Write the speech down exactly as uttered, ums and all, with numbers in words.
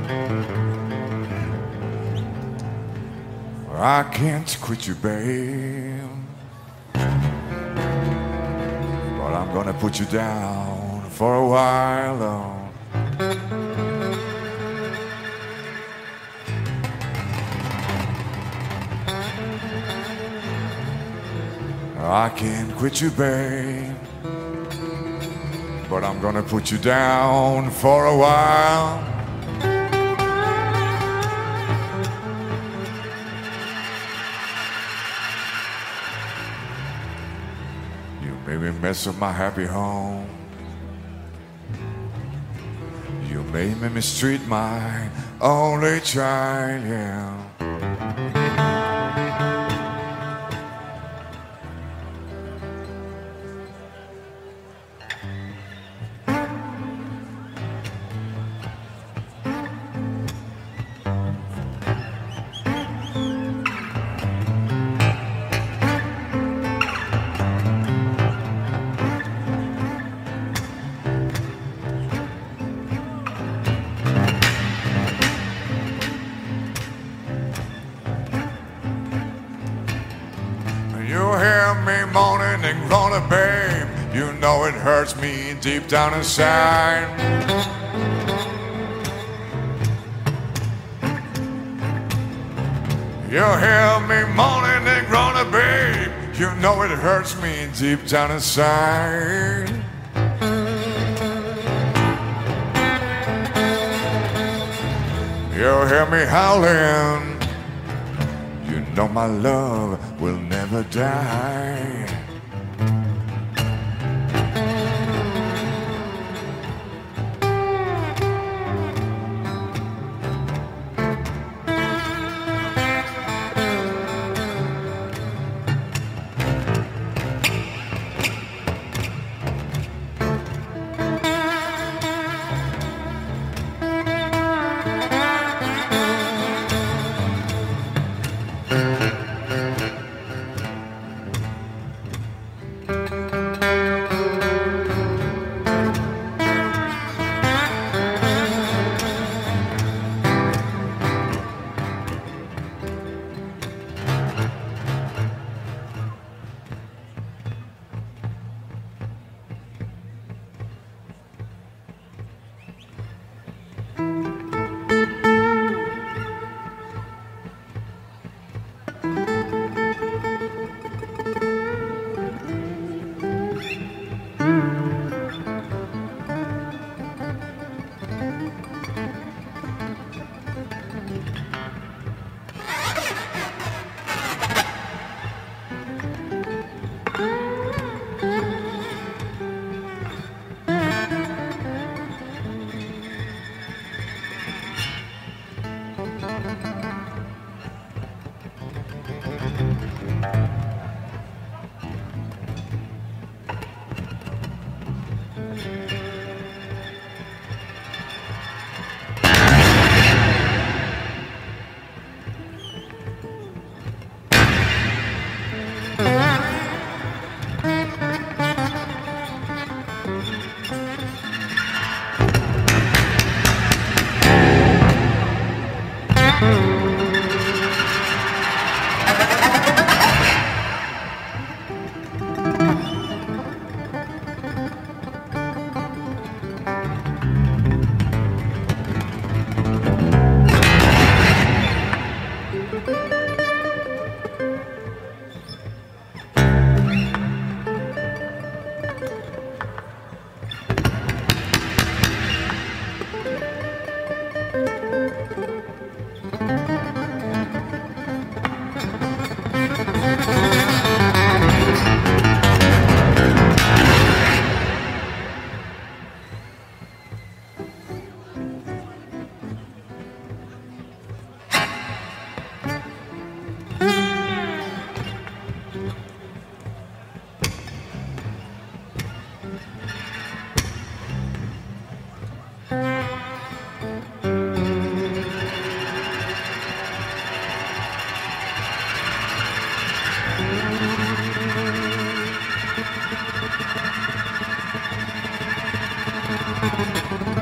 I can't quit you, babe, but I'm gonna put you down for a while, though. I can't quit you, babe, but I'm gonna put you down for a while. You made me mess up my happy home. You made me mistreat my only child, yeah. You hear me moaning and groaning, babe. You know it hurts me deep down inside. You hear me moaning and groaning, babe. You know it hurts me deep down inside. You hear me howling. You know my love will never die. Thank you.